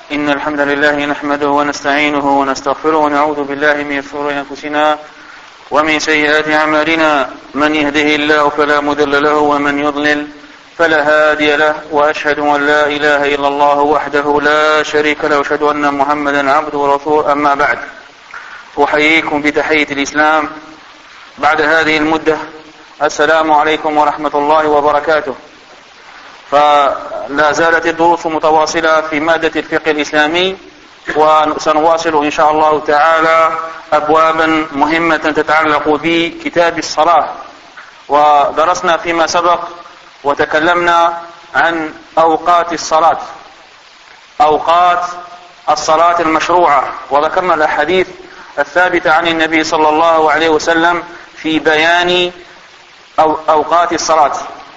إن الحمد لله نحمده ونستعينه ونستغفره ونعوذ بالله من شرور أنفسنا ومن سيئات أعمالنا من يهده الله فلا مضل له ومن يضلل فلا هادي له وأشهد أن لا إله إلا الله وحده لا شريك له وأشهد أن محمدا عبده ورسوله. أما بعد، أحييكم بتحية الإسلام بعد هذه المدة. السلام عليكم ورحمة الله وبركاته. فلا زالت الدروس متواصلة في مادة الفقه الإسلامي، وسنواصل إن شاء الله تعالى أبوابا مهمة تتعلق بكتاب الصلاة. ودرسنا فيما سبق وتكلمنا عن أوقات الصلاة، أوقات الصلاة المشروعة، وذكرنا الأحاديث الثابتة عن النبي صلى الله عليه وسلم في بيان أوقات الصلاة.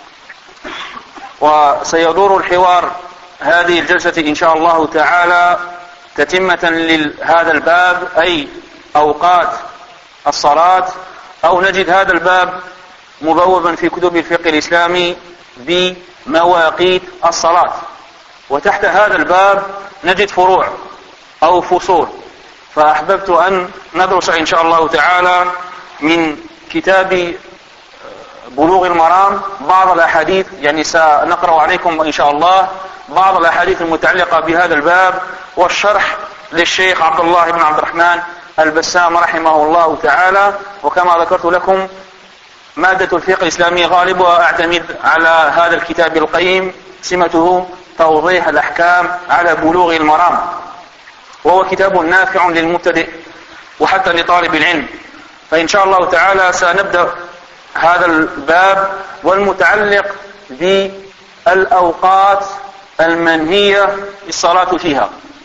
وسيدور الحوار هذه الجلسة إن شاء الله تعالى تتمة لهذا الباب، أي أوقات الصلاة، أو نجد هذا الباب مبوبا في كتب الفقه الإسلامي بمواقيت الصلاة، وتحت هذا الباب نجد فروع أو فصول. فأحببت أن ندرس إن شاء الله تعالى من كتاب بلوغ المرام بعض الأحاديث، يعني سنقرأ عليكم إن شاء الله بعض الأحاديث المتعلقة بهذا الباب، والشرح للشيخ عبد الله بن عبد الرحمن البسام رحمه الله تعالى. وكما ذكرت لكم مادة الفقه الإسلامي غالبها أعتمد على هذا الكتاب القيم، سمته توضيح الأحكام على بلوغ المرام، وهو كتاب نافع للمبتدئ وحتى لطالب العلم. فإن شاء الله تعالى سنبدأ هذا الباب والمتعلق بالأوقات المنهية الصلاة فيها،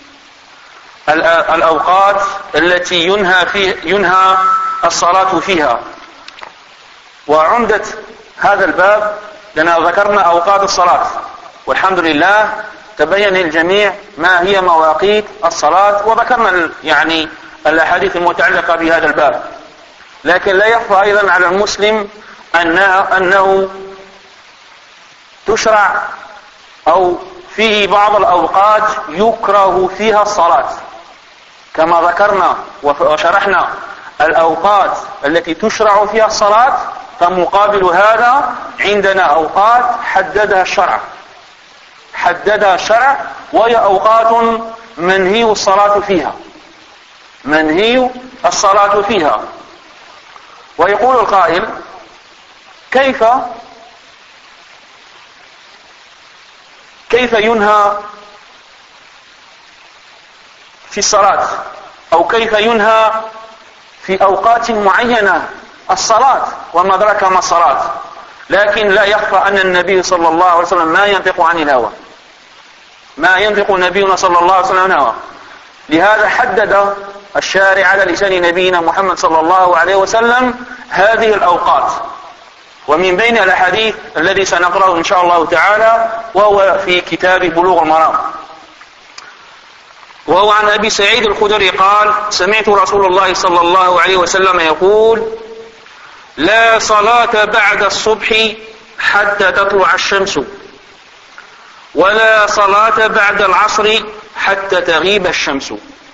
الأوقات التي ينهى الصلاة فيها. وعمدة هذا الباب لنا ذكرنا أوقات الصلاة، والحمد لله تبين للجميع ما هي مواقيت الصلاة، وذكرنا يعني الأحاديث المتعلقة بهذا الباب. لكن لا يخفى أيضا على المسلم أنه تشرع أو فيه بعض الأوقات يكره فيها الصلاة، كما ذكرنا وشرحنا الأوقات التي تشرع فيها الصلاة، فمقابل هذا عندنا أوقات حددها الشرع، وهي أوقات منهي الصلاة فيها. ويقول القائل: كيف ينهى في الصلاة، أو كيف ينهى في أوقات معينة الصلاة، وما أدراك ما الصلاة. لكن لا يخفى أن النبي صلى الله عليه وسلم ما ينطق عن الهوى، ما ينطق نبينا صلى الله عليه وسلم عن الهوى. لهذا حدد الشارع على لسان نبينا محمد صلى الله عليه وسلم هذه الأوقات، ومن بين الأحاديث الذي سنقرأه إن شاء الله تعالى وهو في كتاب بلوغ المرام. وهو عن أبي سعيد الخدري قال: سمعت رسول الله صلى الله عليه وسلم يقول: لا صلاة بعد الصبح حتى تطلع الشمس، ولا صلاة بعد العصر حتى تغيب الشمس.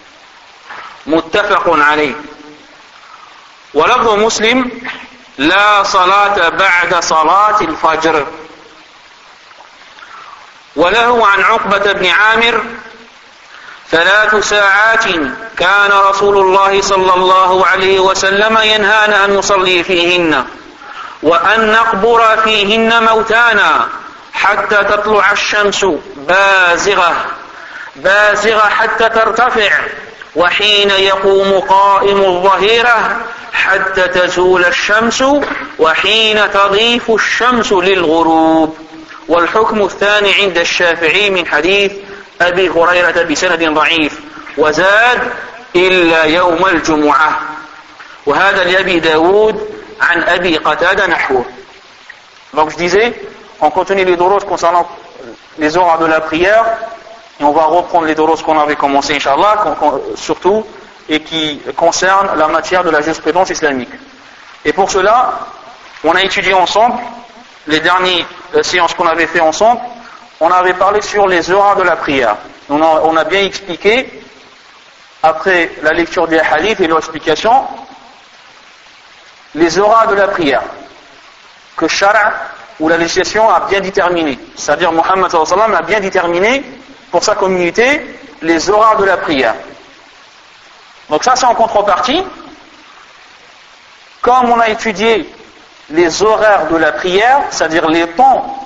متفق عليه. ولفظ مسلم: لا صلاة بعد صلاة الفجر. وله عن عقبة بن عامر: 3 ساعات كان رسول الله صلى الله عليه وسلم ينهانا أن نصلي فيهن، وأن نقبر فيهن موتانا حتى تطلع الشمس بازغة حتى ترتفع، وحين يقوم قائم الظهيرة حتى تزول الشمس، وحين تضيف الشمس للغروب. والحكم الثاني عند الشافعي من حديث أبي هريرة بسند ضعيف، وزاد: إلا يوم الجمعة. وهذا لأبي داود عن أبي قتادة نحوه. Donc je disais, on continue les doros concernant les horaires de la prière, et on va reprendre les doros qu'on avait commencé, Inch'Allah, surtout, et qui concernent la matière de la jurisprudence islamique. Et pour cela, on a étudié ensemble les dernières séances qu'on avait fait ensemble. On avait parlé sur les horaires de la prière. On a bien expliqué, après la lecture des hadiths et leur explication, les auras de la prière, que Shara' ou la législation a bien déterminé. C'est-à-dire Muhammad sallallahu alayhi wa sallam a bien déterminé pour sa communauté les auras de la prière. Donc ça c'est en contrepartie. Comme on a étudié les horaires de la prière, c'est-à-dire les temps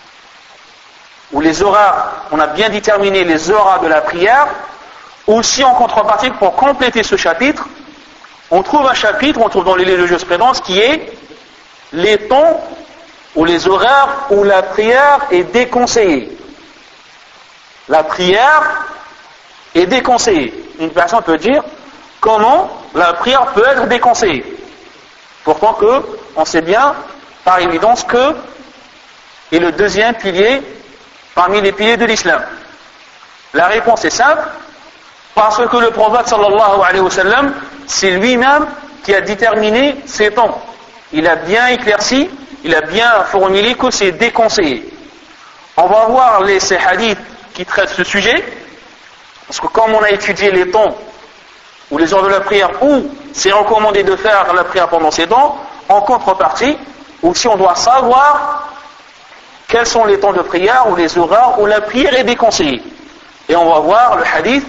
ou les horaires, on a bien déterminé les horaires de la prière, aussi en contrepartie, pour compléter ce chapitre, on trouve un chapitre, on trouve dans les livres de jurisprudence, qui est les temps ou les horaires où la prière est déconseillée. La prière est déconseillée. Une personne peut dire comment la prière peut être déconseillée. Pourtant que on sait bien par évidence que est le deuxième pilier parmi les piliers de l'islam. La réponse est simple, parce que le prophète sallallahu alayhi wa sallam, c'est lui-même qui a déterminé ces temps. Il a bien éclairci, il a bien formulé que c'est déconseillé. On va voir ces hadiths qui traitent ce sujet, parce que comme on a étudié les temps ou les heures de la prière où c'est recommandé de faire la prière pendant ces temps, en contrepartie, aussi on doit savoir quels sont les temps de prière ou les horaires où la prière est déconseillée. Et on va voir le hadith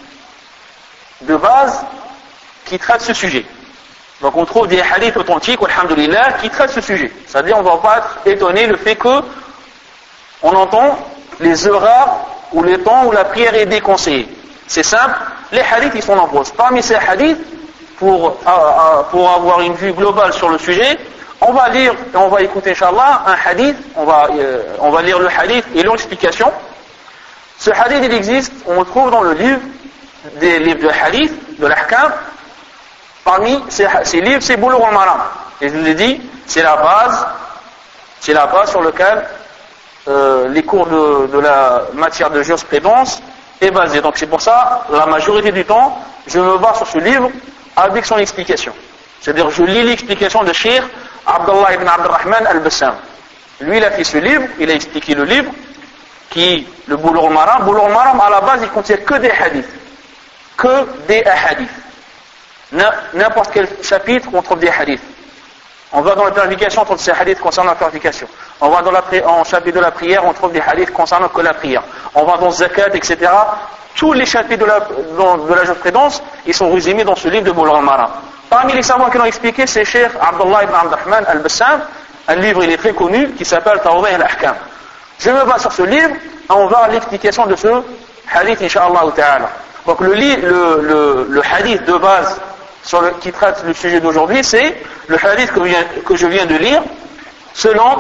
de base qui traite ce sujet. Donc on trouve des hadiths authentiques, alhamdulillah, qui traitent ce sujet. C'est-à-dire on ne va pas être étonné le fait que on entend les horaires ou les temps où la prière est déconseillée. C'est simple, les hadiths ils sont nombreux. Parmi ces hadiths, pour avoir une vue globale sur le sujet, on va lire et on va écouter inchallah un hadith, on va lire le hadith et leur explication. Ce hadith il existe, on le trouve dans le livre des livres de hadith, de l'ahkam. Parmi ces livres, c'est Bulugh al-Maram. Et je vous l'ai dit, c'est la base sur laquelle les cours de la matière de jurisprudence est basée. Donc c'est pour ça, la majorité du temps, je me base sur ce livre avec son explication. C'est-à-dire, je lis l'explication de Cheikh Abdullah ibn Abdurrahman al-Bassam. Lui, il a fait ce livre, il a expliqué le livre, qui le Bulugh al-Maram. Bulugh al-Maram, à la base, il contient que des hadiths. Que des hadiths. N'importe quel chapitre, on trouve des hadiths. On va dans la purification, on trouve des hadiths concernant la purification. On va en chapitre de la prière, on trouve des hadiths concernant que la prière. On va dans zakat, etc. Tous les chapitres de la jurisprudence, ils sont résumés dans ce livre de Bulugh al-Maram. Parmi les savants qui l'ont expliqué, c'est Cheikh Abdullah ibn Abdurrahman al-Bassam. Un livre, il est très connu, qui s'appelle Tawdih al-Ahkam. Je me base sur ce livre, et on va à l'explication de ce hadith, incha'Allah ta'ala. Donc le hadith de base qui traite le sujet d'aujourd'hui, c'est le hadith que je viens de lire, selon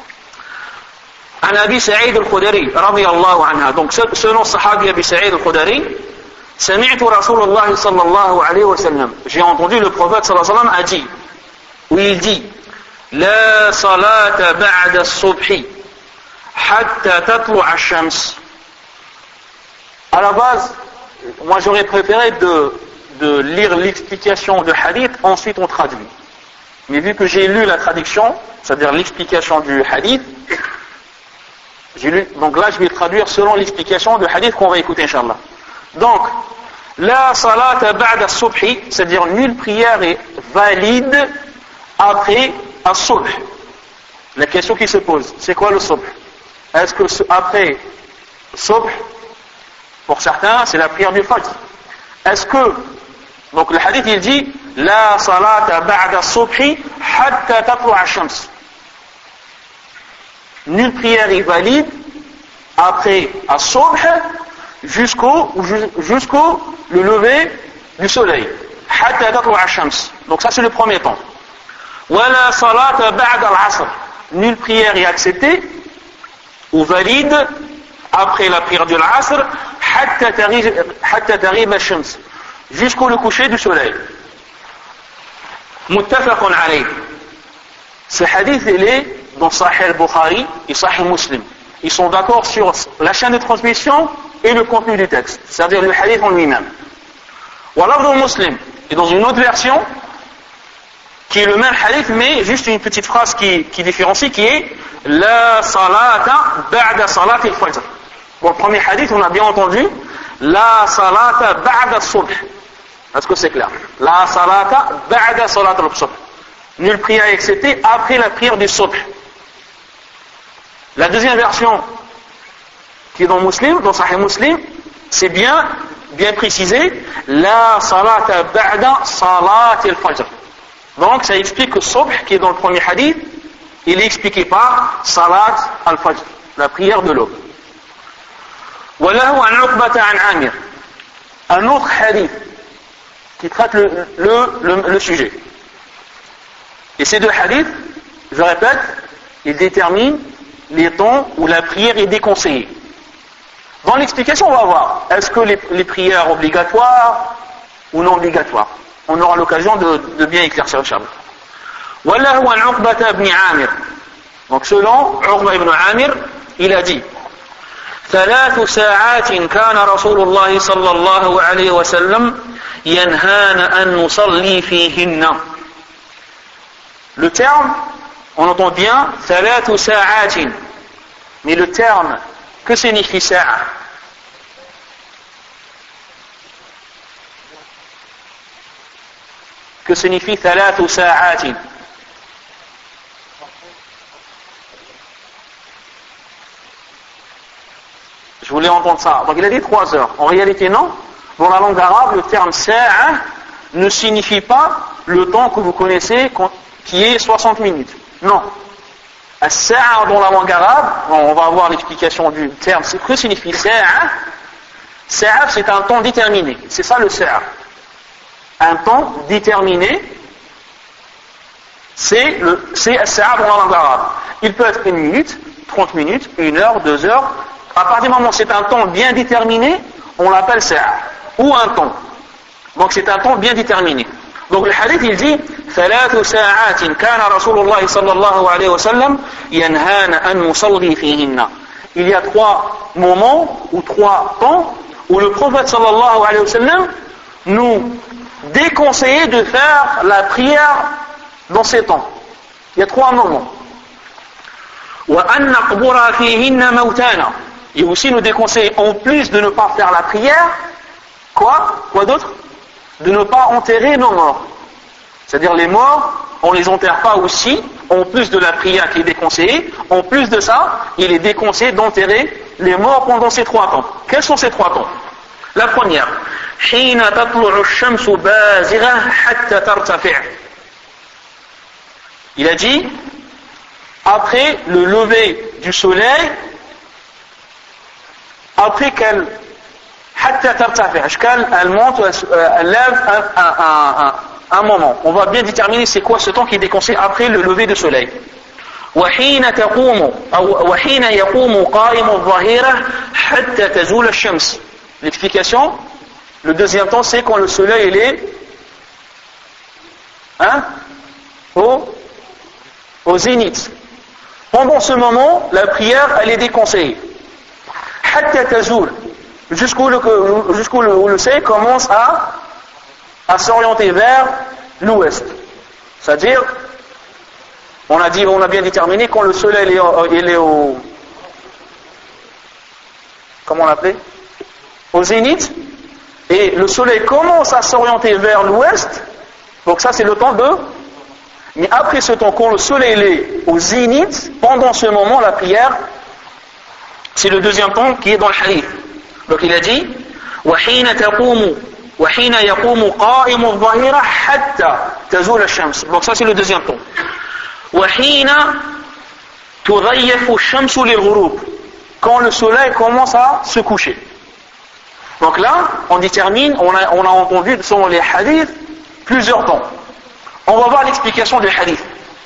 Abi Sa'id al-Khudri, radiyallahu anha. Donc selon Sahabi Abi Sa'id al-Khudri, سمعت رسول الله صلى الله عليه وسلم, j'ai entendu le prophète صلى الله عليه وسلم a dit, où il dit, لا صلاة بعد الصبح حتى تطلع الشمس. À la base, moi j'aurais préféré de lire l'explication de hadith, ensuite on traduit. Mais vu que j'ai lu la traduction, c'est-à-dire l'explication du hadith, donc là je vais traduire selon l'explication du hadith qu'on va écouter inchallah. Donc, la salat ba'da as-subhi, c'est-à-dire nulle prière est valide après as-subh. La question qui se pose, c'est quoi le subh? Est-ce que après subh, pour certains, c'est la prière du fajr? Est-ce que, donc le hadith il dit, la salat ba'da as-subhi hatta tatlu'a ash-shams. Nulle prière est valide après as-subh jusqu'au le lever du soleil. Hatta tatlu'a ash-shams. Donc ça c'est le premier temps. Wala salata ba'da al-'asr. Nulle prière est acceptée ou valide après la prière de l'Asr, hatta tarib ash-shams, jusqu'au le coucher du soleil. Muttafaqun alayh. Ce hadith il est dans Sahih al-Bukhari et Sahih Muslim. Ils sont d'accord sur la chaîne de transmission et le contenu du texte, c'est-à-dire le hadith en lui-même. Wa lafdh Muslim, et dans une autre version qui est le même hadith mais juste une petite phrase qui différencie, qui est la salata ba'da salat al-fajr. Bon, le premier hadith, on a bien entendu, la salata ba'da subh. Est-ce que c'est clair? La salata ba'da salat al-subh. Nulle prière exceptée après la prière du subh. La deuxième version, qui est dans Muslim, dans Sahih Muslim, c'est bien précisé, la salata ba'da salat al-fajr. Donc, ça explique que subh, qui est dans le premier hadith, il est expliqué par salat al-fajr, la prière de l'aube. وله عن عقبة عن عامر. Un autre hadith qui traite le sujet. Et ces deux hadiths, je répète, ils déterminent les temps où la prière est déconseillée. Dans l'explication, on va voir, est-ce que les prières obligatoires ou non obligatoires? On aura l'occasion de bien éclaircir, Inch'Allah. وله عن عقبة بن عامر. Donc selon Uqba ibn Amir, il a dit 3 ساعات كان رسول الله صلى الله عليه وسلم ينهانا أن نصلي فيهن. Le terme, on entend bien 3 ساعات, mais le terme, que signifie sa'a? Que signifie 3 ساعات? Je voulais entendre ça. Donc il a dit 3 heures. En réalité, non. Dans la langue arabe, le terme sa'a ne signifie pas le temps que vous connaissez, qui est 60 minutes. Non. As-sa'a dans la langue arabe, on va avoir l'explication du terme. Que signifie sa'a? Sa'a, c'est un temps déterminé. C'est ça le sa'a. Un temps déterminé, c'est as-sa'a dans la langue arabe. Il peut être 1 minute, 30 minutes, 1 heure, 2 heures. À partir du moment où c'est un temps bien déterminé, on l'appelle sa'a, ou un temps. Donc c'est un temps bien déterminé. Donc le hadith il dit 3 ساعات كان رسول الله صلى الله عليه وسلم ينهانا أن نصلي فيهن. Il y a 3 moments ou 3 temps où le prophète sallallahu alayhi wa sallam nous déconseillait de faire la prière dans ces temps. Il y a 3 moments. وأن نقبر فيهن موتانا. Et aussi nous déconseille, en plus de ne pas faire la prière, quoi d'autre? De ne pas enterrer nos morts. C'est-à-dire les morts, on les enterre pas aussi, en plus de la prière qui est déconseillée, en plus de ça, il est déconseillé d'enterrer les morts pendant ces 3 temps. Quels sont ces 3 temps? La première, حين تطلع الشمس بازغة حتى ترتفع. Il a dit, après le lever du soleil, après qu'elle monte, elle lève un moment. On va bien déterminer c'est quoi ce temps qui est déconseillé après le lever du soleil. وحين يقوم قائم الظهيرة حتى تزول الشمس. L'explication, le deuxième temps, c'est quand le soleil il est au zénith. Pendant ce moment, la prière, elle est déconseillée. حتى تزول. Jusqu'où le soleil commence à s'orienter vers l'ouest. C'est-à-dire, on a bien déterminé quand le soleil il est au, comment on l'appelait? Au zénith, et le soleil commence à s'orienter vers l'ouest, donc ça c'est le temps de, mais après ce temps, quand le soleil est au zénith, pendant ce moment, la prière, c'est le deuxième temps qui est dans le hadith. Donc il a dit, وحين يقوم قائم الظهيرة حتى تزول الشمس. Donc ça c'est le deuxième temps. وحين تضيف الشمس للغروب. Quand le soleil commence à se coucher. Donc là, on détermine, on a entendu selon les hadiths plusieurs temps. On va voir l'explication du hadith.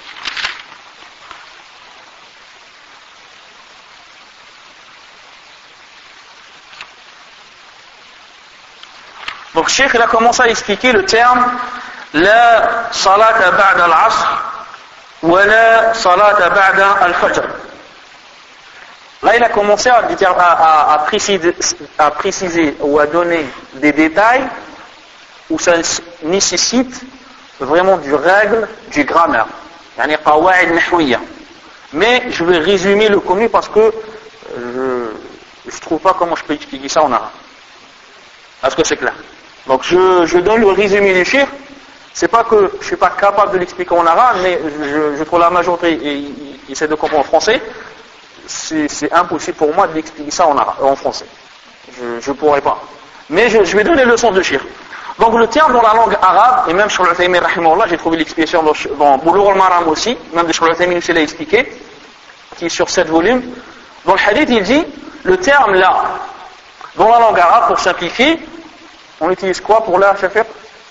Donc Cheikh il a commencé à expliquer le terme la salata ba'da al-asr wa la salata ba'da al-fajr. Là il a commencé à préciser ou à donner des détails où ça nécessite vraiment du règle, du grammaire. Yani qawa'id nahwiyya. Mais je vais résumer le connu parce que je trouve pas comment je peux expliquer ça en arabe. Est-ce que c'est clair? Donc je donne le résumé du shir. C'est pas que je suis pas capable de l'expliquer en arabe, mais je trouve la majorité essaie de comprendre en français. C'est impossible pour moi de l'expliquer ça en français. Je pourrais pas. Mais je vais donner le sens de shir. Donc le terme dans la langue arabe, et même sur le Taymi rahimahullah, j'ai trouvé l'explication dans Boulough al-Maram aussi, même sur le Taymi aussi l'a expliqué, qui est sur 7 volumes. Dans le hadith, il dit, le terme là, dans la langue arabe, pour simplifier, on utilise quoi pour la Shafiq?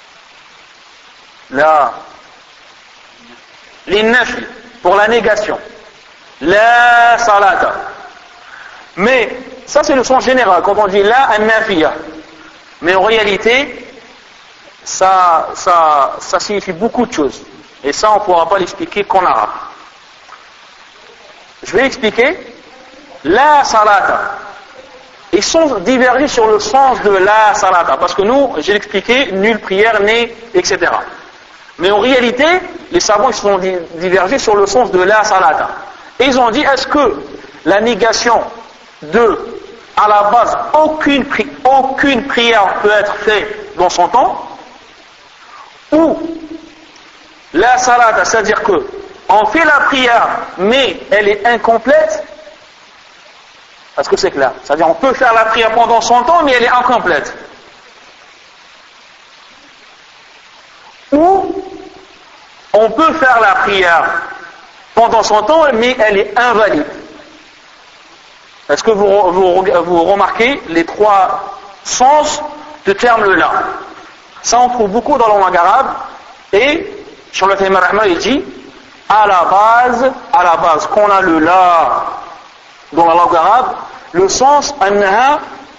La l'innafi, pour la négation. La salata. Mais, ça c'est le sens général, quand on dit la an-nafiya. Mais en réalité, ça signifie beaucoup de choses. Et ça, on ne pourra pas l'expliquer qu'en arabe. Je vais expliquer. La salata. Ils sont divergés sur le sens de la salata. Parce que nous, j'ai expliqué, nulle prière n'est, etc. Mais en réalité, les savants ils sont divergés sur le sens de la salata. Et ils ont dit, est-ce que la négation de, à la base, aucune prière peut être faite dans son temps, ou la salata, c'est-à-dire que on fait la prière, mais elle est incomplète. Est-ce que c'est clair? C'est-à-dire on peut faire la prière pendant son temps, mais elle est incomplète. Ou on peut faire la prière pendant son temps, mais elle est invalide. Est-ce que vous remarquez les trois sens de terme-là? Ça on trouve beaucoup dans la langue arabe, et sur le Taymi rahimahullah il dit à la base, qu'on a le la dans la langue arabe, le sens annaha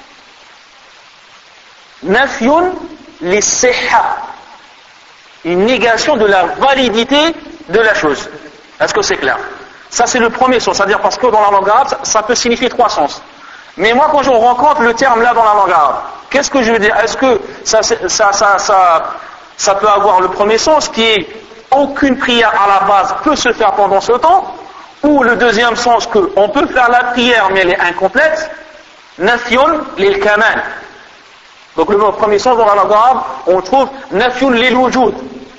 nafyun lis-sihha, une négation de la validité de la chose. Est-ce que c'est clair? Ça c'est le premier sens, c'est-à-dire parce que dans la langue arabe ça peut signifier trois sens. Mais moi quand je rencontre le terme là dans la langue arabe, qu'est-ce que je veux dire? Est-ce que ça peut avoir le premier sens qui est aucune prière à la base peut se faire pendant ce temps, ou le deuxième sens que on peut faire la prière mais elle est incomplète, nafyun lil kamal. Donc le premier sens dans la langue arabe, on trouve nafyun lil wujud,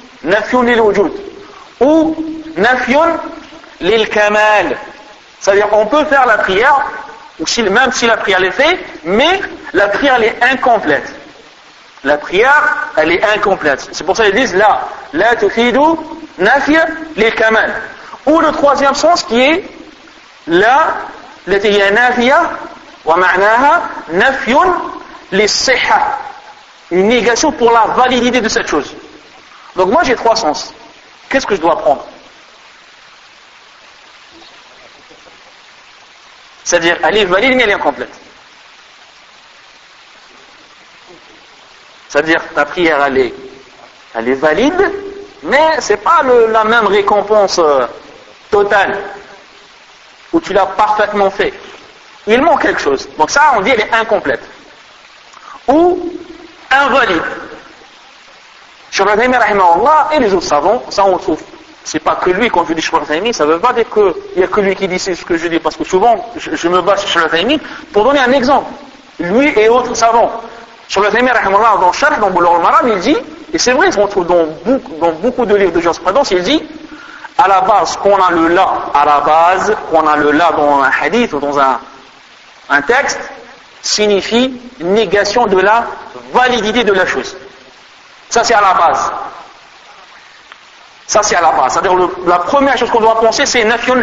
ou nafyun lil kamal. C'est-à-dire on peut faire la prière, ou même si la prière est faite, mais la prière elle est incomplète. La prière, elle est incomplète. C'est pour ça qu'ils disent la tufidu nafya lil kamal. Ou le troisième sens qui est la lati hiya nafiya wa ma'naha nafyun lis-sihha, une négation pour la validité de cette chose. Donc moi j'ai trois sens. Qu'est-ce que je dois prendre? C'est-à-dire elle est valide mais elle est incomplète. C'est-à-dire ta prière elle est valide, mais c'est pas la même récompense totale où tu l'as parfaitement fait. Il manque quelque chose. Donc ça on dit elle est incomplète. Ou invalide. Cheikh al-Taymi rahimahullah et les autres savants, ça on trouve. C'est pas que lui, quand je dis Cheikh al-Taymi, ça veut pas dire qu'il y a que lui qui dit ce que je dis, parce que souvent je me base sur Cheikh al-Taymi pour donner un exemple. Lui et autres savants. Sur le Taymi rahimahullah dans Sharh, dans Boulough al-Maram, il dit, et c'est vrai, on trouve dans beaucoup de livres de jurisprudence, il dit, à la base, qu'on a le la dans un hadith ou dans un texte, signifie négation de la validité de la chose. Ça c'est à la base. C'est-à-dire la première chose qu'on doit penser, c'est nafyun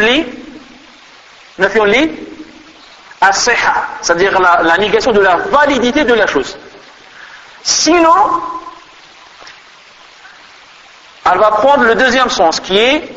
li as-sihha, c'est-à-dire la négation de la validité de la chose. Sinon, elle va prendre le deuxième sens qui est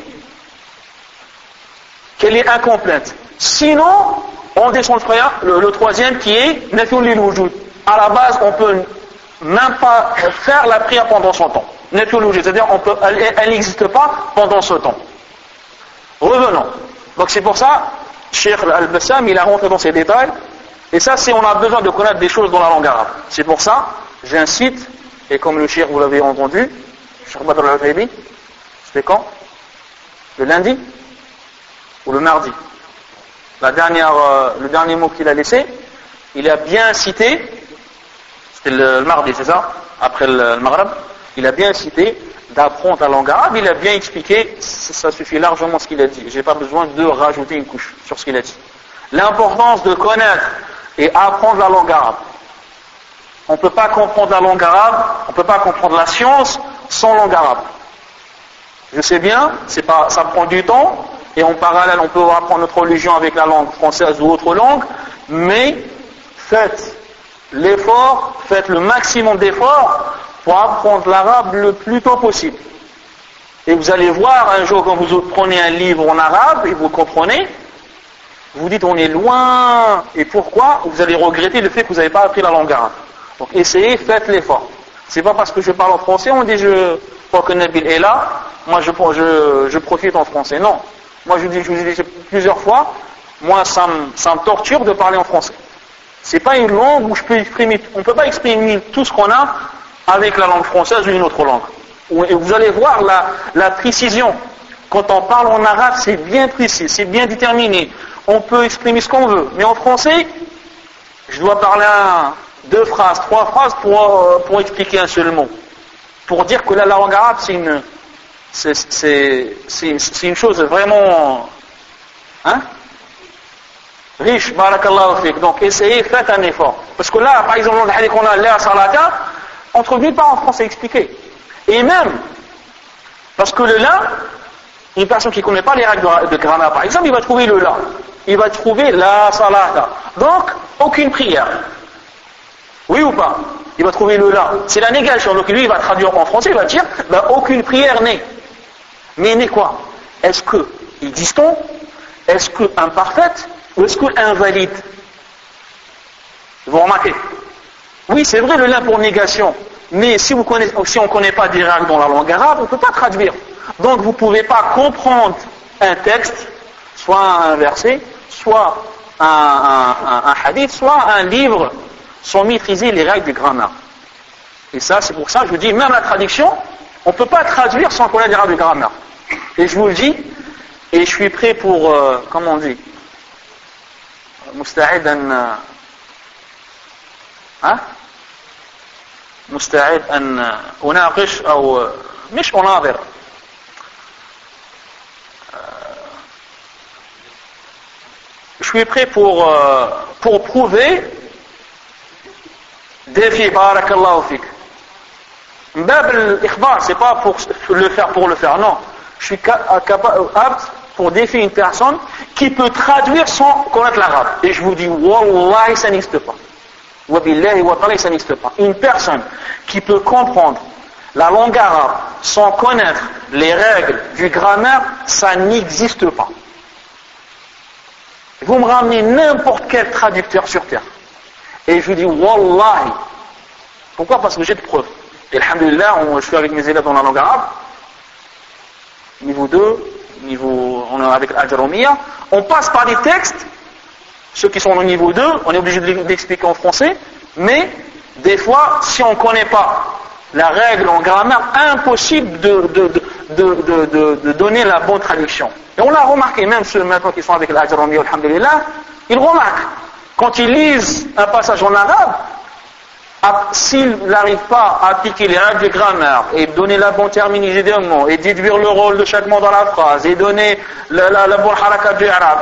qu'elle est incomplète. Sinon, on descend le troisième qui est nafyun lil wujud. À la base, on peut même pas faire la prière pendant son temps. Nafyun lil wujud, c'est-à-dire elle n'existe pas pendant ce temps. Revenons. Donc c'est pour ça, Cheikh Al-Bassam, il a rentré dans ces détails. Et ça, c'est on a besoin de connaître des choses dans la langue arabe. C'est pour ça, j'incite, et comme le Cheikh, vous l'avez entendu, Cheikh Badr al-Utaybi, c'était quand? Le lundi ou le mardi? Le dernier mot qu'il a laissé, il a bien cité, c'était le mardi, c'est ça? Après le Maghreb, il a bien cité d'apprendre la langue arabe, il a bien expliqué, ça suffit largement ce qu'il a dit. J'ai pas besoin de rajouter une couche sur ce qu'il a dit. L'importance de connaître et apprendre la langue arabe. On ne peut pas comprendre la langue arabe, on ne peut pas comprendre la science sans langue arabe. Je sais bien, ça prend du temps, et en parallèle on peut apprendre notre religion avec la langue française ou autre langue, mais faites l'effort, faites le maximum d'efforts pour apprendre l'arabe le plus tôt possible. Et vous allez voir un jour quand vous prenez un livre en arabe et vous comprenez, vous dites on est loin, et pourquoi? Vous allez regretter le fait que vous n'avez pas appris la langue arabe. Donc essayez, faites l'effort. C'est pas parce que je parle en français, on dit je crois que Nabil est là, moi je profite en français. Non. Moi je vous ai dit plusieurs fois, moi ça me torture de parler en français. C'est pas une langue où on peut pas exprimer tout ce qu'on a avec la langue française ou une autre langue. Et vous allez voir la précision. Quand on parle en arabe, c'est bien précis, c'est bien déterminé. On peut exprimer ce qu'on veut. Mais en français, je dois parler 2 phrases, 3 phrases pour expliquer un seul mot. Pour dire que la langue arabe, c'est une chose vraiment riche, barakallahu fik. Donc essayez, faites un effort. Parce que là, par exemple, dans le hadith qu'on a, la salata, on trouve nulle part en français expliqué. Et même, parce que le la, une personne qui ne connaît pas les règles de grammaire, par exemple, il va trouver le la. Il va trouver la salata. Donc, aucune prière. Oui ou pas? Il va trouver le la. C'est la négation. Donc lui, il va traduire en français, il va dire, aucune prière n'est. Mais n'est quoi? Est-ce que existant? Est-ce que imparfaite? Ou est-ce que invalide? Vous remarquez? Oui, c'est vrai le la pour négation. Mais si on ne connaît pas des règles dans la langue arabe, on ne peut pas traduire. Donc vous ne pouvez pas comprendre un texte, soit un verset, soit un hadith, soit un livre, sans maîtriser les règles de grammaire. Et ça, c'est pour ça que je vous dis, même la traduction, on ne peut pas traduire sans connaître les règles de grammaire. Et je vous le dis, et je suis prêt pour, comment on dit, مستعد أن أناقش أو مش أناظر je suis prêt pour prouver défi barakallahu fik bab al-ikhbar, c'est pas pour le faire, non, je suis apte pour défier une personne qui peut traduire sans connaître l'arabe. Et je vous dis, wallahi, ça n'existe pas. Wabillahi wa ta'ala, ça n'existe pas. Une personne qui peut comprendre la langue arabe sans connaître les règles du grammaire, ça n'existe pas. Vous me ramenez n'importe quel traducteur sur terre. Et je vous dis, wallahi. Pourquoi? Parce que j'ai de preuves. Et alhamdulillah, je suis avec mes élèves dans la langue arabe. Niveau 2, on est avec l'Ajromiya, on passe par des textes, ceux qui sont au niveau 2, on est obligé d'expliquer en français, mais des fois, si on ne connaît pas la règle en grammaire, impossible de donner la bonne traduction. Et on l'a remarqué, même ceux maintenant qui sont avec l'Ajromiya, alhamdulillah, ils remarquent, quand ils lisent un passage en arabe, s'il n'arrive pas à appliquer les règles de grammaire et donner la bonne terminaison des mots et déduire le rôle de chaque mot dans la phrase et donner la bonne harakat du arabe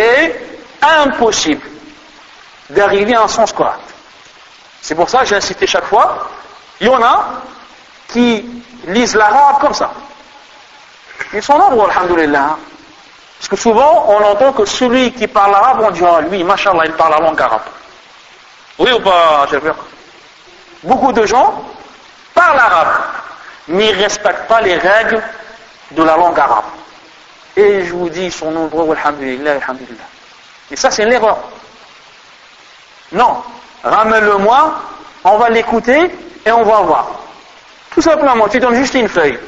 impossible d'arriver à un sens correct. C'est pour ça que j'ai insisté chaque fois, il y en a qui lisent l'arabe comme ça. Ils sont nombreux, alhamdulillah. Parce que souvent, on entend que celui qui parle arabe, on dit, lui, mashallah, il parle la langue arabe. Oui ou pas, Jafir? Beaucoup de gens parlent arabe, mais ils ne respectent pas les règles de la langue arabe. Et je vous dis, ils sont nombreux, alhamdulillah, alhamdulillah. Et ça, c'est une erreur. Non, ramène-le-moi, on va l'écouter et on va voir. Tout simplement, tu donnes juste une feuille,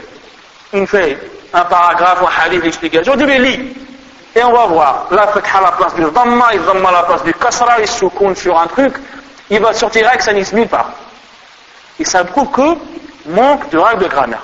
un paragraphe, un hadith d'explication, tu les lis. Et on va voir. La fatha à la place du dhamma, il dhamma à la place du kasra, il soukoun sur un truc, il va sortir avec ça n'existe nulle part. Et ça prouve que manque de règles de grammaire.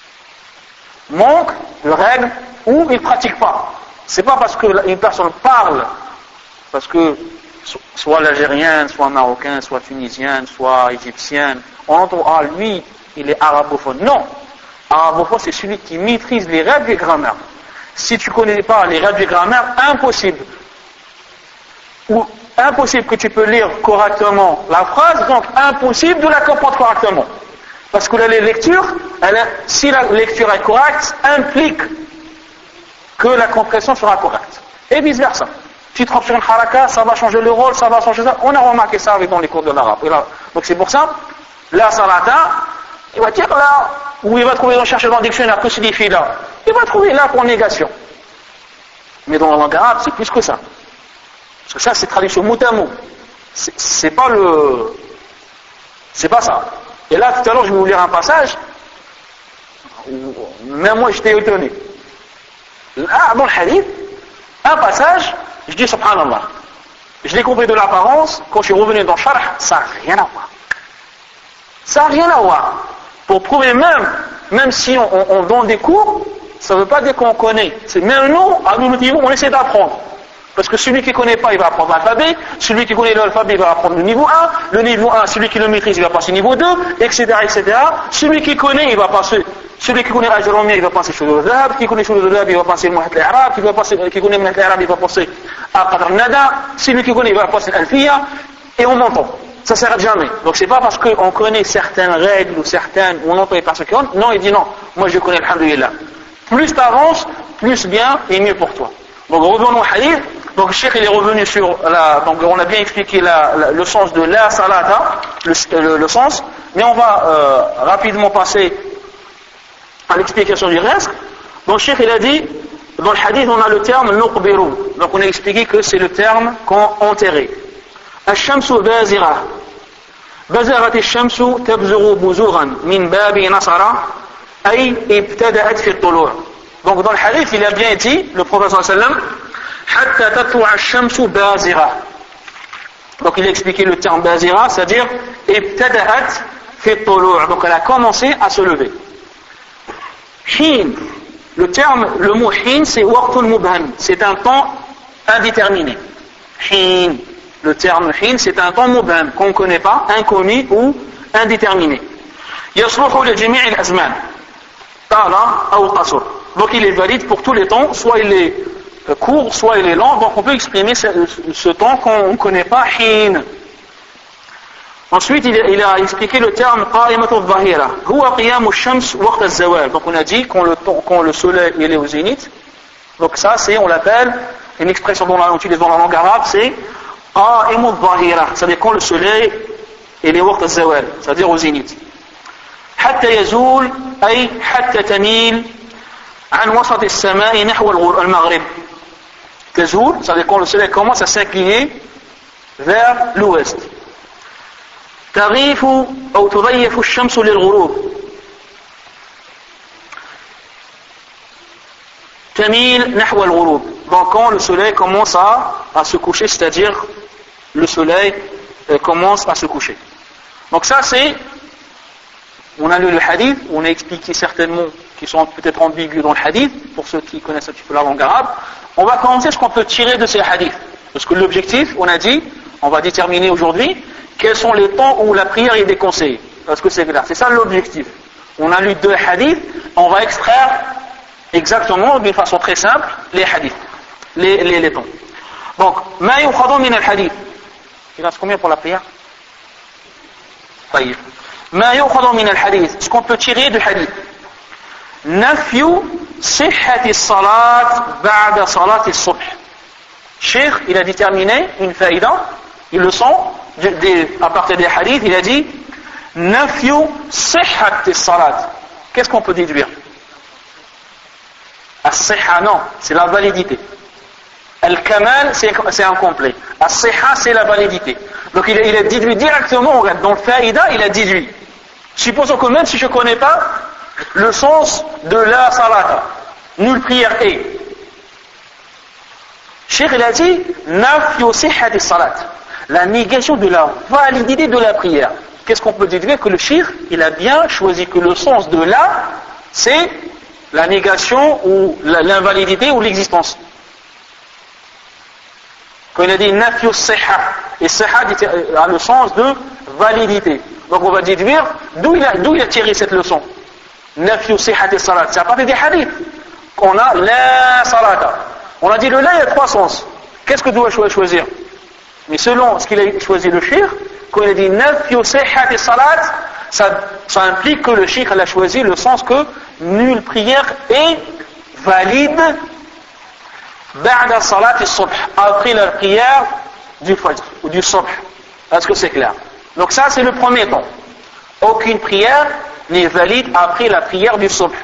Manque de règles où il ne pratique pas. C'est pas parce qu'une personne parle, parce que soit l'algérienne, soit marocaine, soit tunisienne, soit égyptienne, on entend, ah lui, il est arabophone. Non, arabophone c'est celui qui maîtrise les règles de grammaire. Si tu ne connais pas les règles de grammaire, impossible. Ou impossible que tu peux lire correctement la phrase, donc impossible de la comprendre correctement. Parce que la lecture, si la lecture est correcte, implique que la compréhension sera correcte. Et vice versa. Tu te trompes sur une haraka, ça va changer le rôle, ça va changer ça. On a remarqué ça dans les cours de l'arabe. Donc c'est pour ça, la salata, il va dire là, où il va trouver, on cherche dans le dictionnaire que signifie là. Il va trouver là pour négation. Mais dans la langue arabe, c'est plus que ça. Parce que ça, c'est traduction mot à mot. C'est pas ça. Et là, tout à l'heure, je vais vous lire un passage, où même moi, j'étais étonné. Là, dans le hadith, un passage, je dis subhanallah. Je l'ai compris de l'apparence, quand je suis revenu dans le sharh, ça n'a rien à voir. Ça n'a rien à voir. Pour prouver même si on donne des cours, ça ne veut pas dire qu'on connaît. C'est même nous, à notre niveau, on essaie d'apprendre. Parce que celui qui ne connaît pas, il va apprendre l'alphabet. Celui qui connaît l'alphabet, il va apprendre le niveau 1. Le niveau 1, celui qui le maîtrise, il va passer au niveau 2, etc., etc. Celui qui connaît, il va passer. Celui qui connaît l'ajromia, il va passer sur le dhab. Qui connaît sur le dhab, il va passer le muhat al-i'rab. Qui connaît le muhat al-i'rab, il va passer à qadr al-nada. Celui qui connaît, il va passer al-alfiya. Et on m'entend. Ça ne s'arrête jamais. Donc c'est pas parce qu'on connaît certaines règles ou certaines, ou on entend les personnes qui ont. Non, il dit non. Moi je connais, alhamdulillah. Plus tu avances, plus bien et mieux pour toi. Donc revenons au hadith. Donc le cheikh il est revenu sur donc on a bien expliqué le sens de la salata, le sens, mais on va rapidement passer à l'explication du reste. Donc le cheikh il a dit, dans le hadith on a le terme nuqbiru. Donc on a expliqué que c'est le terme qu'on enterrait. الشمس بازغة بزغت الشمس تبزغ بزوغا من باب نصر أي ابتدأت في الطلوع. Donc dans le hadith il a bien dit, le prophète sallallahu alayhi wa sallam, حتى تطلع الشمس بازغة. Donc il a expliqué le terme بازغة, c'est-à-dire ابتدأت في الطلوع. Donc elle a commencé à se lever. حين, le mot حين c'est وقت مبهم, c'est un temps indéterminé. حين. Le terme hin, c'est un temps mubham qu'on ne connaît pas, inconnu ou indéterminé. يصلح لجميع الأزمان. طال أو قصر. Donc il est valide pour tous les temps, soit il est court, soit il est long. Donc on peut exprimer ce temps qu'on ne connaît pas, hin. Ensuite il a expliqué le terme قائمة الظهيرة. هو قيام الشمس وقت الزوال. Donc on a dit quand le soleil il est au zénith. Donc ça on l'appelle, une expression qu'on utilise dans la langue arabe, c'est قائم الظهيرة, c'est-à-dire quand le soleil est les وقت الزوال, c'est-à-dire au zénith. حتى يزول أي حتى تميل عن وسط السماء نحو المغرب. تزول, c'est-à-dire quand le soleil commence à s'incliner vers l'ouest. تغيف أو تضيف الشمس للغروب. تميل نحو الغروب. Donc quand le soleil commence à se coucher, c'est-à-dire le soleil commence à se coucher. Donc ça on a lu le hadith, on a expliqué certains mots qui sont peut-être ambigus dans le hadith, pour ceux qui connaissent un petit peu la langue arabe. On va commencer ce qu'on peut tirer de ces hadiths. Parce que l'objectif, on a dit, on va déterminer aujourd'hui, quels sont les temps où la prière est déconseillée. Parce que c'est clair, c'est ça l'objectif. On a lu 2 hadiths, on va extraire exactement, d'une façon très simple, les hadiths, les temps. Donc, ma yukhadu min al-hadith. Il reste combien pour la prière? طيب. ما يؤخذ من الحديث, ce qu'on peut tirer du hadith. نفي صحة الصلاة بعد صلاة الصبح. Cheikh, il a déterminé une faïda, ils le sont, à partir des hadiths, il a dit نفي صحة الصلاة. Qu'est-ce qu'on peut déduire? As-sihha, non, c'est la validité. Al-kamal, c'est incomplet. As-sihha, c'est la validité. Donc il a déduit directement, dans le faïda, il a déduit. Supposons que même si je ne connais pas le sens de la salata, nulle prière est. Cheikh, il a dit, nafyu sihhati salat, la négation de la validité de la prière. Qu'est-ce qu'on peut déduire? Que le cheikh, il a bien choisi que le sens de la, c'est la négation ou l'invalidité ou l'existence. Quand il a dit nafyu sihha, et sihha a le sens de validité. Donc on va déduire d'où il a tiré cette leçon. Nafyu sihhati salat, c'est à partir des hadiths qu'on a la salata. On a dit le la, il y a trois sens. Qu'est-ce que doit choisir? Mais selon ce qu'il a choisi le cheikh, quand il a dit nafyu sihhati salat, ça implique que le cheikh a choisi le sens que nulle prière est valide ba'da salat al-subh, après la prière du fajr ou du subh. Est-ce que c'est clair? Donc ça c'est le premier temps. Aucune prière n'est valide après la prière du subh.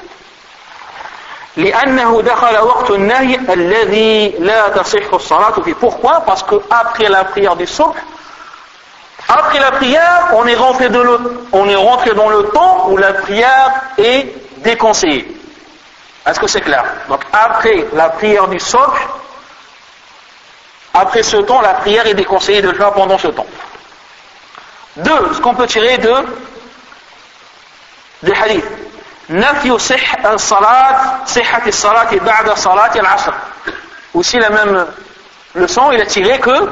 لأنه دخل وقت النهي الذي لا تصح الصلاة فيه. Pourquoi? Parce que après la prière du subh, après la prière, on est rentré dans le temps où la prière est déconseillée. Est-ce que c'est clair? Donc après la prière du subh, après ce temps, la prière est déconseillée de le faire pendant ce temps. Deux, ce qu'on peut tirer du hadith. نفي صحة الصلاة بعد صلاة العصر. Aussi la même leçon, il a tiré que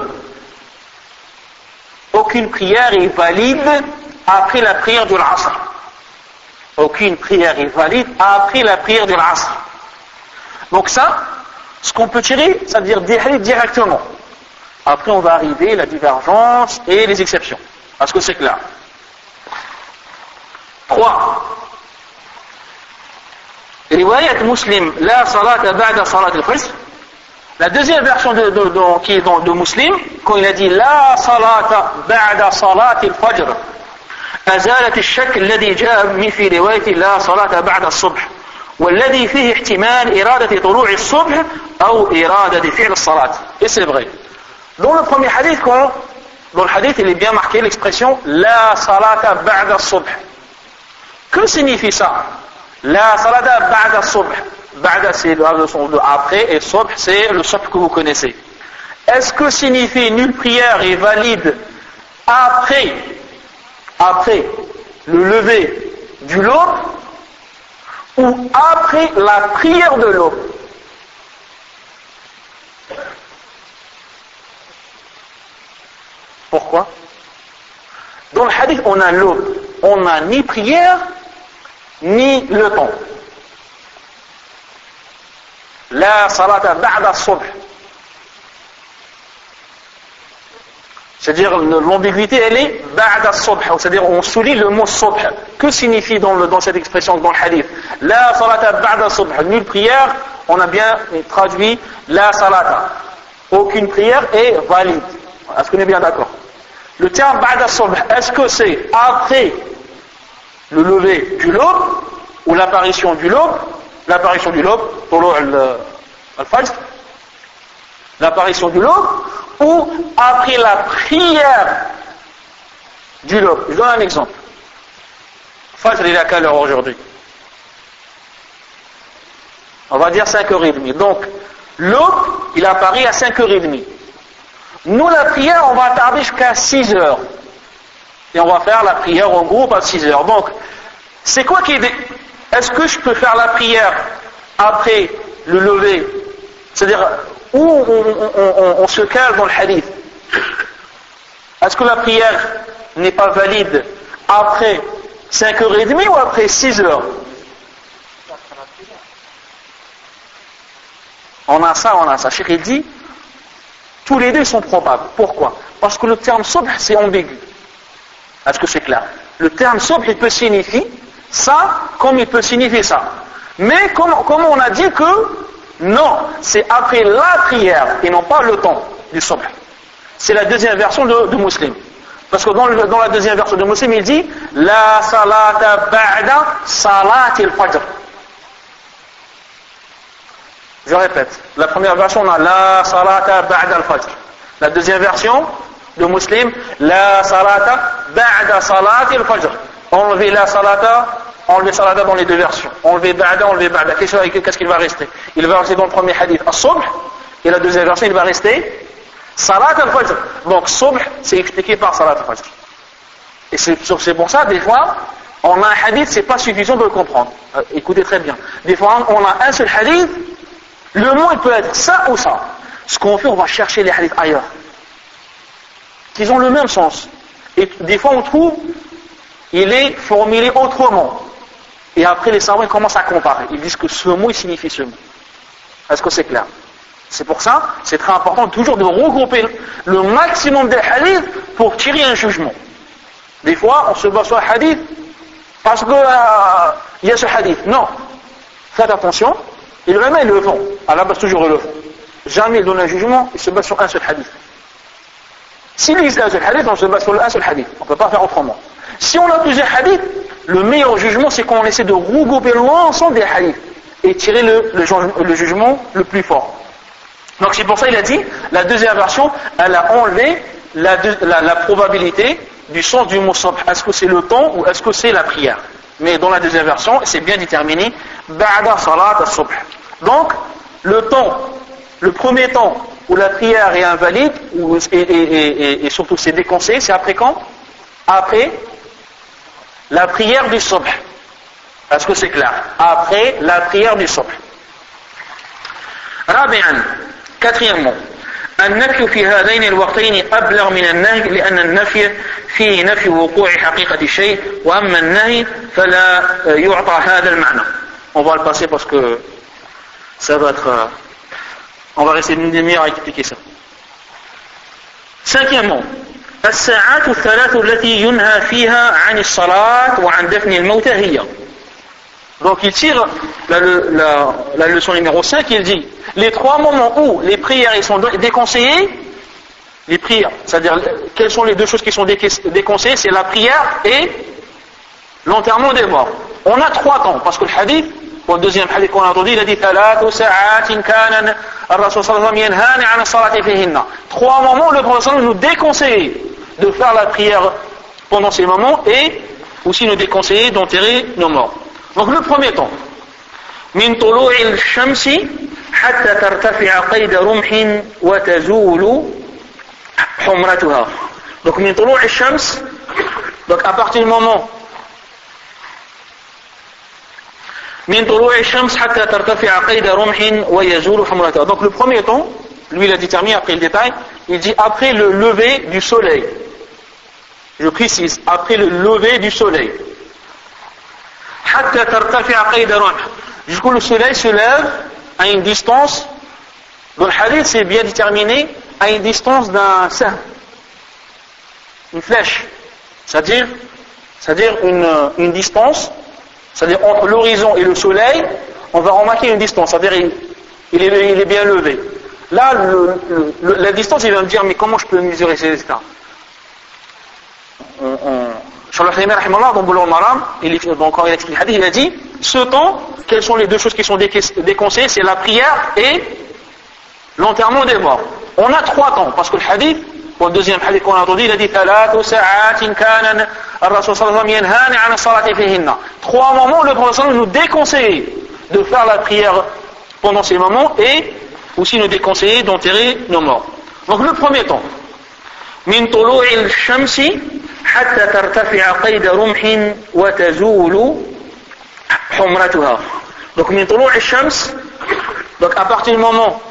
aucune prière est valide après la prière de l'Asr. Aucune prière est valide après la prière de l'Asr. Donc ça, ce qu'on peut tirer, ça veut dire des hadiths directement. Après on va arriver la divergence et les exceptions. Est-ce que c'est clair? 3. Riwayat Muslim, la salat ba'da salat al-fajr. La deuxième version qui est de Muslim, quand il a dit la salata ba'da salat al-fajr, أزالت الشك الذي جاء في رواية لا صلاة بعد الصبح والذي فيه احتمال إرادة طلوع الصبح أو إرادة فعل الصلاة. Et c'est vrai. Dans le premier hadith, dans le hadith, il est bien marqué l'expression la salata ba'da الصبح. Que signifie ça? La salata ba'da as-subh. Ba'da c'est le son de après et subh c'est le subh que vous connaissez. Est-ce que signifie nulle prière est valide après le lever du l'aube ou après la prière de l'aube? Pourquoi? Dans le hadith on a l'aube, on n'a ni prière ni le temps. La salata ba'da as-subh. C'est-à-dire l'ambiguïté elle est ba'da as-subh, c'est-à-dire on souligne le mot subh. Que signifie dans cette expression dans le hadith? La salata ba'da as-subh, nulle prière, on a bien traduit la salata. Aucune prière est valide. Est-ce qu'on est bien d'accord? Le terme ba'da as-subh, est-ce que c'est après le lever du l'aube ou l'apparition du l'aube, al-fajr, l'apparition du l'aube, ou après la prière du l'aube? Je donne un exemple. Fajr, il est à quelle heure aujourd'hui? On va dire 5h30. Donc, l'aube, il apparaît à 5h30. Nous, la prière, on va tarder jusqu'à 6h. Et on va faire la prière en groupe à 6h. Donc, c'est quoi qui est... Est-ce que je peux faire la prière après le lever? C'est-à-dire, où on se cale dans le hadith? Est-ce que la prière n'est pas valide après 5h30 ou après 6h? On a ça. Cheikh il dit, tous les deux sont probables. Pourquoi? Parce que le terme subh, c'est ambigu. Est-ce que c'est clair? Le terme subh, il peut signifier ça comme il peut signifier ça. Mais comme on a dit que non, c'est après la prière et non pas le temps du subh. C'est la deuxième version de Muslim. Parce que dans la deuxième version de Muslim, il dit la salata ba'da salat al-fajr. Je répète, la première version on a la salata ba'da al-fajr. La deuxième version de Muslim, la salata ba'da salat al-fajr. Enlever la salata, enlever salata dans les deux versions. Enlever ba'da. Qu'est-ce qu'il va rester? Il va rester dans le premier hadith as-subh, et la deuxième version il va rester salat al-fajr. Donc subh c'est expliqué par salat al-fajr. Et c'est pour ça des fois on a un hadith, c'est pas suffisant de le comprendre. Écoutez très bien. Des fois on a un seul hadith, le mot il peut être ça ou ça. ce qu'on fait, on va chercher les hadiths ailleurs, qui ont le même sens. Et des fois, on trouve, il est formulé autrement. Et après, les savants commencent à comparer. Ils disent que ce mot, il signifie ce mot. Est-ce que c'est clair? C'est pour ça, c'est très important toujours de regrouper le maximum des hadiths pour tirer un jugement. Des fois, on se base sur un hadith parce que il y a ce hadith. Non. Faites attention. Et le ulama, ils le font. À la base, toujours ils le font. Jamais ils donnent un jugement, ils se basent sur un seul hadith. S'il existe un seul hadith, on se base sur un seul hadith. On ne peut pas faire autrement. Si on a plusieurs hadiths, le meilleur jugement, c'est qu'on essaie de regrouper l'ensemble des hadiths et tirer le jugement le plus fort. Donc c'est pour ça qu'il a dit, la deuxième version, elle a enlevé la probabilité du sens du mot subh. Est-ce que c'est le temps ou est-ce que c'est la prière? Mais dans la deuxième version, c'est bien déterminé, ba'da salat as-subh. Donc, le temps, le premier temps où la prière est invalide, et surtout c'est déconseillé, c'est après quand? Après la prière du subh. Est-ce que c'est clair? Après la prière du subh. رابعا quatrièmement النفي في هذين الوقتين أبلغ من النهي لأن النفي فيه نفي وقوع حقيقة الشيء وأما النهي فلا يعطى هذا المعنى. On va le passer parce que ça va être on va rester une demi-heure à expliquer ça. Cinquièmement الساعات الثلاث التي ينهى فيها عن الصلاة وعن دفن الموتى هي. Donc il tire la leçon numéro 5, il dit les trois moments où les prières sont déconseillées, les prières, c'est-à-dire quelles sont les deux choses qui sont déconseillées, c'est la prière et l'enterrement des morts. On a trois temps, parce que le hadith, pour le deuxième hadith qu'on a entendu, il a dit trois moments où le prophète nous déconseille de faire la prière pendant ces moments et aussi nous déconseiller d'enterrer nos morts. Donc le premier temps, من طلوع الشمس حتى ترتفع قيد رمح وتزول حمرتها. Donc من طلوع الشمس, donc à partir du moment من طلوع الشمس حتى ترتفع قيد رمح ويزول حمرتها. Donc le premier temps, lui il a déterminé après le détail, il dit après le lever du soleil. Je précise, après le lever du soleil. حتى ترتفع قيد رمح. Jusqu'où le soleil se lève à une distance, dans le hadith c'est bien déterminé, à une distance d'un sahm, une flèche, c'est-à-dire une distance, c'est-à-dire entre l'horizon et le soleil, on va remarquer une distance, c'est-à-dire il est bien levé. Là, la distance, il va me dire, mais comment je peux mesurer ces états? Sur le Khaymer Rahimallah, dans Boulogne Maram, donc quand il explique le hadith, il a dit, ce temps, quelles sont les deux choses qui sont déconseillées, c'est la prière et l'enterrement des morts. On a trois temps, parce que le hadith, pour le deuxième hadith qu'on a entendu, il a dit, trois moments où le prophète nous déconseille de faire la prière pendant ces moments et aussi nous déconseiller d'enterrer nos morts. Donc le premier temps, من طلوع الشمس حتى ترتفع قيد رمح وتزول حمرتها. Donc من طلوع الشمس, donc à partir du moment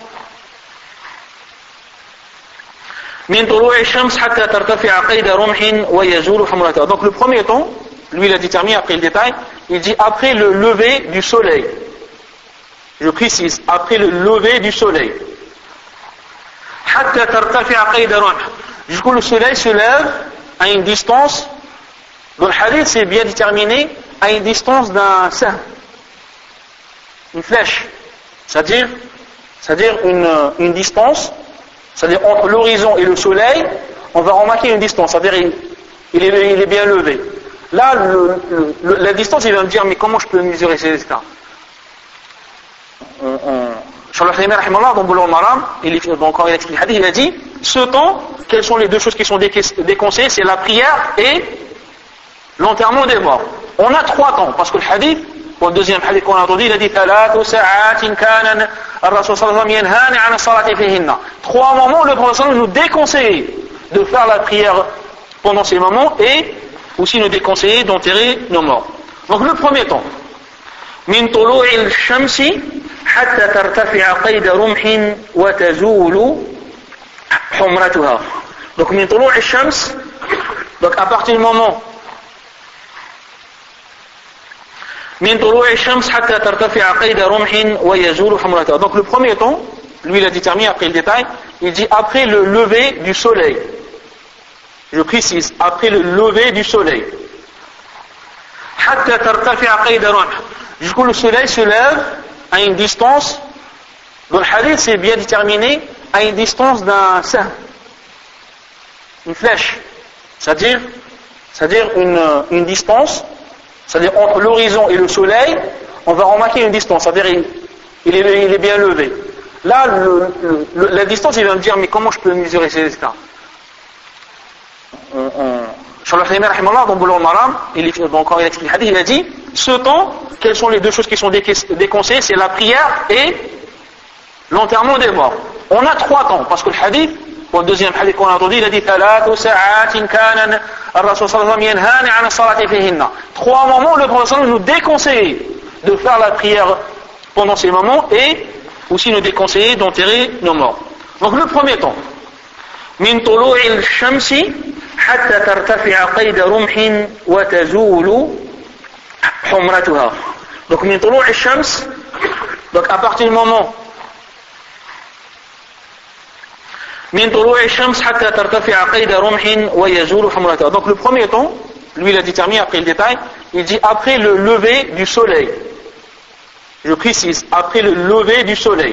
من طلوع الشمس حتى ترتفع قيد رمح ويزول حمرتها. Donc le premier temps, lui il a déterminé après le détail, il dit après le lever du soleil. Je précise, après le lever du soleil. حتى ترتفع قيد رمح. Jusqu'où le soleil se lève à une distance, dans le hadith c'est bien déterminé, à une distance d'un sahm, une flèche, c'est-à-dire une distance, c'est-à-dire entre l'horizon et le soleil, on va remarquer une distance, c'est-à-dire il est bien levé. Là, la distance, il va me dire, mais comment je peux mesurer ces états? Sur le Khaymer Rahimallah, dans Boulogne Maram, donc quand il explique le hadith, il a dit, ce temps, quelles sont les deux choses qui sont déconseillées, c'est la prière et l'enterrement des morts. On a trois temps, parce que le hadith, pour le deuxième hadith qu'on a entendu, il a dit, trois moments où le prophète nous déconseille de faire la prière pendant ces moments et aussi nous déconseiller d'enterrer nos morts. Donc le premier temps, من طلوع الشمس حتى ترتفع قيد رمح وتزول حمرتها. Donc من طلوع الشمس, donc à partir du moment من طلوع الشمس حتى ترتفع قيد رمح ويزول حمرتها. Donc le premier temps, lui il a déterminé après le détail, il dit après le lever du soleil. Je précise, après le lever du soleil. حتى ترتفع قيد رمح. Du coup le soleil se lève à une distance, dans le hadith c'est bien déterminé, à une distance d'un sahm, une flèche, c'est-à-dire une distance, c'est-à-dire entre l'horizon et le soleil, on va remarquer une distance, c'est-à-dire il est bien levé. Là, la distance, il va me dire, mais comment je peux mesurer ces états? Sur le Khaymer, dans Boulogne Maram, encore il explique le hadith, il a dit, ce temps, quelles sont les deux choses qui sont déconseillées? C'est la prière et l'enterrement des morts. On a trois temps, parce que le hadith, pour le deuxième hadith qu'on a entendu, il a dit trois moments, le prophète nous déconseille de faire la prière pendant ces moments et aussi nous déconseille d'enterrer nos morts. Donc le premier temps, min tulu'il shamsi hatta tartafi'a qayda rumhin wa tazulu humratuha. Donc min tulu'il shams, donc à partir du moment من طلوع الشمس حتى ترتفع قيد رمح ويزول حمرتها. Donc le premier temps, lui il a déterminé après le détail, il dit après le lever du soleil. Je précise, après le lever du soleil.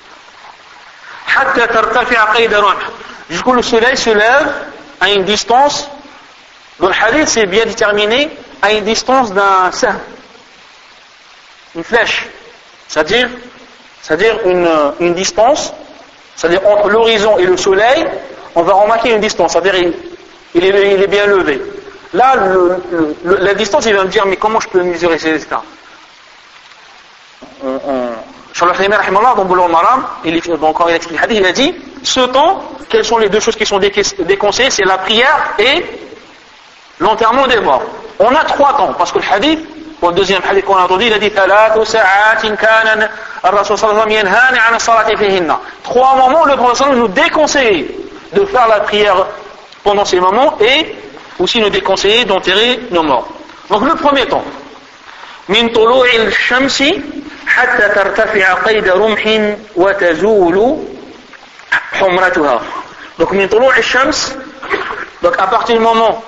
حتى ترتفع قيد رمح. Du coup le soleil se lève à une distance, dans le hadith c'est bien déterminé, à une distance d'un sahm, une flèche, c'est-à-dire une distance, c'est-à-dire entre l'horizon et le soleil, on va remarquer une distance, c'est-à-dire il est bien levé. Là, la distance, il va me dire, mais comment je peux mesurer ces états? Sur le Khaymer, dans Boulogne Maram, encore il explique le hadith, il a dit, ce temps, quelles sont les deux choses qui sont déconseillées? C'est la prière et l'enterrement des morts. On a trois temps, parce que le hadith, pour le deuxième hadith qu'on a entendu, il a dit trois moments, le prophète nous déconseille de faire la prière pendant ces moments et aussi nous déconseille d'enterrer nos morts. Donc le premier temps, min tulu'il shamsi hatta tartafi'a qayda rumhin wa tazulu humratuha. Donc min tulu'il shams, donc à partir du moment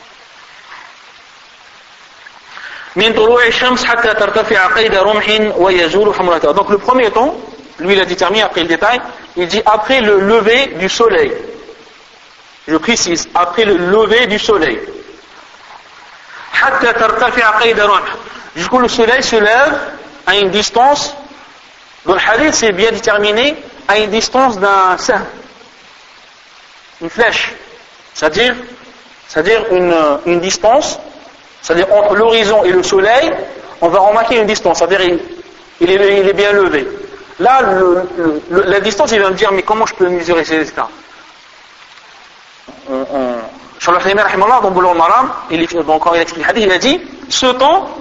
من طلوع الشمس حتى ترتفع قيد رمح ويزول حمرتها. Donc le premier temps, lui il a déterminé après le détail, il dit après le lever du soleil. Je précise, après le lever du soleil. حتى ترتفع قيد رمح. Du coup le soleil se lève à une distance, dans le hadith c'est bien déterminé, à une distance d'un sahm, une flèche, c'est-à-dire une distance, c'est-à-dire entre l'horizon et le soleil, on va remarquer une distance, c'est-à-dire il est bien levé. Là, la distance, il va me dire, mais comment je peux mesurer ces états? Sur le Khaymer, dans Boulogne Maram, encore il explique le hadith, il a dit, ce temps,